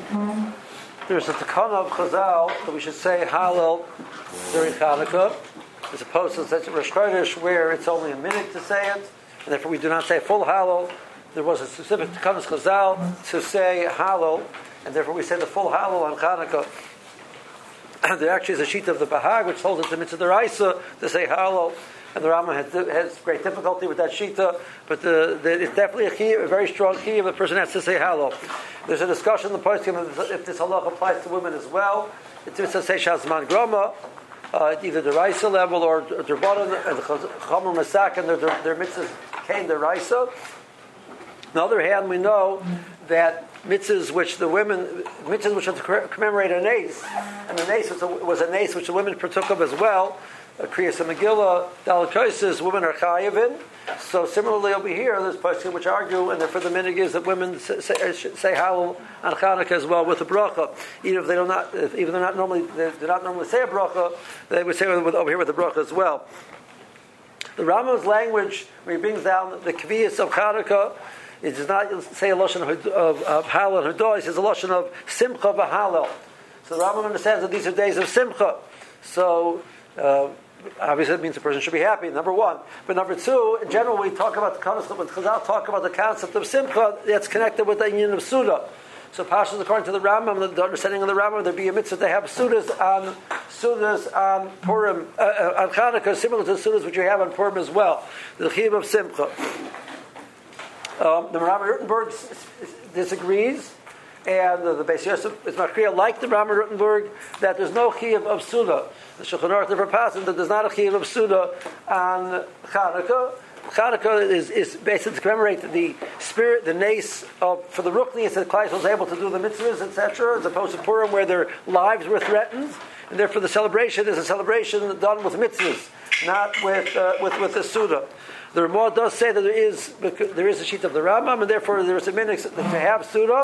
There's a takana of Chazal that we should say Hallel during Chanukah, as opposed to such a Rosh Chodesh where it's only a minute to say it, and therefore we do not say full Hallel. There was a specific takana of Chazal to say Hallel, and therefore we say the full Hallel on Chanukah. There actually is a sheet of the Bahag which holds it to Mitzvah D'Oraisa to say Hallel, and the Rambam has great difficulty with that shita, but it's definitely a very strong key if the person has to say Hallel. There's a discussion in the posting if this halach applies to women as well. It's to say Shazman Groma, either the Raisa level or the Derbanan and the Chomer Masak and their mitzvahs came the Raisa. On the other hand, we know that mitzvahs which commemorate a nace, and the nace was a nace which the women partook of as well. Kriyas and Megillah, Dalakaisis, women are chayavin. So similarly over here, there's poskim which argue, and therefore the minig is that women say Hallel on Chanukah as well with a bracha, even if they do not normally say a bracha, they would say over here with a bracha as well. The Rambam's language, where he brings down the kviyas of Chanukah, it does not say a lashon of Hallel and Hudah. He says a lashon of Simcha v'Hallel. So the Rambam understands that these are days of Simcha. So obviously it means the person should be happy, number one. But number two, in general, we talk about the concept, when Chazal talk about the concept of Simcha, that's connected with the union of Suda. So Pashas, according to the Rambam, the understanding of the Rambam, there'd be a mitzvah to have Sudas on Purim, on Chanukah, similar to the Sudas which you have on Purim as well. The Chiyuv of Simcha. The Rambam Rottenberg disagrees, and the Beis Yosef is Makriya, like the Rambam Rottenberg, that there's no Chiyuv of Suda. The Shulchan Aruch never passes that there's not a Chiyuv of Suda on Chanukah. Chanukah is basically to commemorate the spirit, the nace for the Ruknias that Klal was able to do the mitzvahs, etc., as opposed to Purim where their lives were threatened, and therefore the celebration is a celebration done with mitzvahs, not with the Suda. The Ramah does say that there is a sheet of the Rambam, and therefore there is a minhag to have Suda.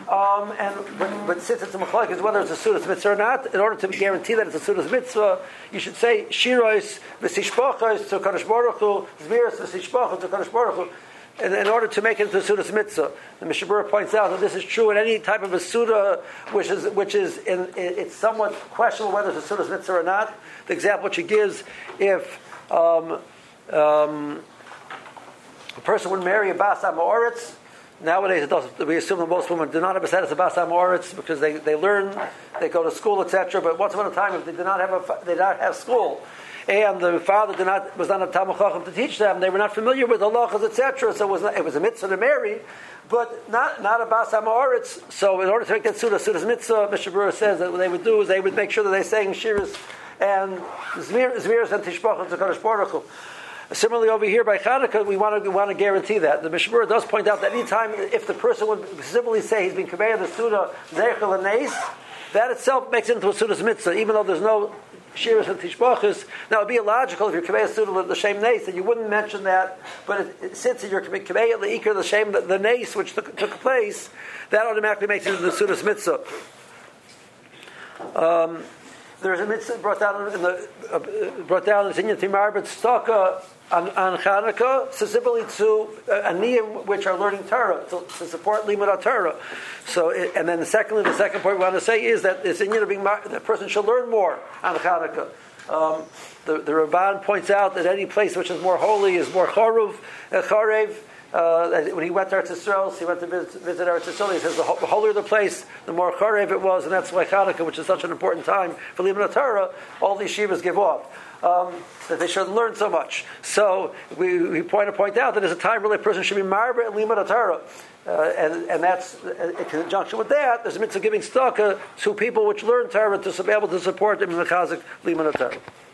But since it's a machlokes whether it's a Suda's mitzvah or not, in order to guarantee that it's a Suda's mitzvah, you should say Shiros v'sishpachos to Kadosh Baruch Hu, Zmiros v'sishpachos to Kadosh Baruch Hu, in order to make it into a Suda's mitzvah. The Mishnah Berurah points out that this is true in any type of a Suda, which is it's somewhat questionable whether it's a Suda's mitzvah or not. The example which he gives, if a person would marry a Bas Ha'Ma'oretz. Nowadays, we assume that most women do not have a status of Bas Ha'Ma'oretz because they learn, they go to school, etc. But once upon a time, if they did not have school, and the father was not a Talmid Chacham to teach them, they were not familiar with halachas, etc. So it was a mitzvah to marry, but not a Bas Ha'Ma'oretz. So in order to make that Suda's mitzvah, Mishnah Berurah says that what they would do is they would make sure that they're saying Shiras and Zmiros and Tishbachos to Kadosh Baruch Hu. Similarly, over here by Chanukah, we want to guarantee that. The Mishnah Berurah does point out that any time if the person would simply say he's been kaveya the Suda Zeichel and Neis, that itself makes it into a Suda's mitzvah, even though there's no Shiras and Tishbachos. Now, it would be illogical if you're kaveya Suda l'shem Neis that you wouldn't mention that. But since you're kaveya l'ikar l'shem the Neis which took place, that automatically makes it into the Suda's mitzvah. There's a mitzvah brought down in the Zinyan Timar, but Staka on Chanukah, specifically to Aniyim which are learning Torah, to support Limud Torah. So, and then the second point we want to say is that the person should learn more on Chanukah. The Ramban points out that any place which is more holy is more charev. When he went to Eretz Yisrael, he went to visit Eretz Yisrael. He says the holier the place, the more charev it was, and that's why Chanukah, which is such an important time for Limud Torah, all these shivas give off. That they should learn so much. So we point out that there's a time where a person should be marba and Limud Torah, and that's in conjunction with that. There's a mitzvah giving tzedakah to people which learn Torah to be able to support them in the chazik Limud Torah.